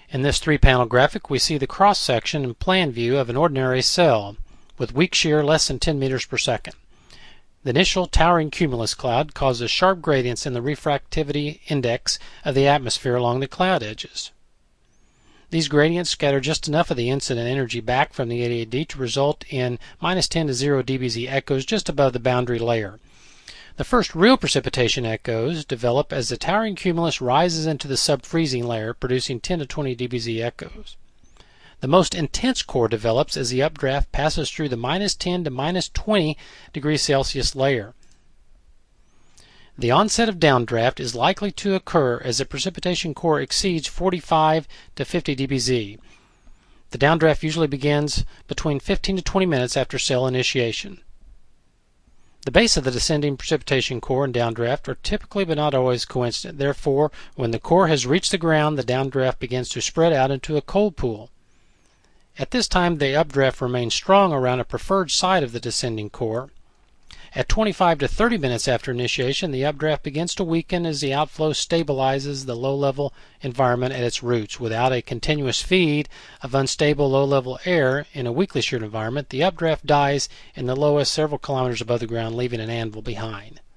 In this three-panel graphic, we see the cross-section and plan view of an ordinary cell with weak shear less than 10 meters per second. The initial towering cumulus cloud causes sharp gradients in the refractivity index of the atmosphere along the cloud edges. These gradients scatter just enough of the incident energy back from the 88D to result in -10 to 0 dBz echoes just above the boundary layer. The first real precipitation echoes develop as the towering cumulus rises into the sub-freezing layer, producing 10 to 20 dBz echoes. The most intense core develops as the updraft passes through the -10 to -20 degrees Celsius layer. The onset of downdraft is likely to occur as the precipitation core exceeds 45 to 50 dBz. The downdraft usually begins between 15 to 20 minutes after cell initiation. The base of the descending precipitation core and downdraft are typically but not always coincident. Therefore, when the core has reached the ground, the downdraft begins to spread out into a cold pool. At this time, the updraft remains strong around a preferred site of the descending core. At 25 to 30 minutes after initiation, the updraft begins to weaken as the outflow stabilizes the low-level environment at its roots. Without a continuous feed of unstable low-level air in a weakly sheared environment, the updraft dies in the lowest several kilometers above the ground, leaving an anvil behind.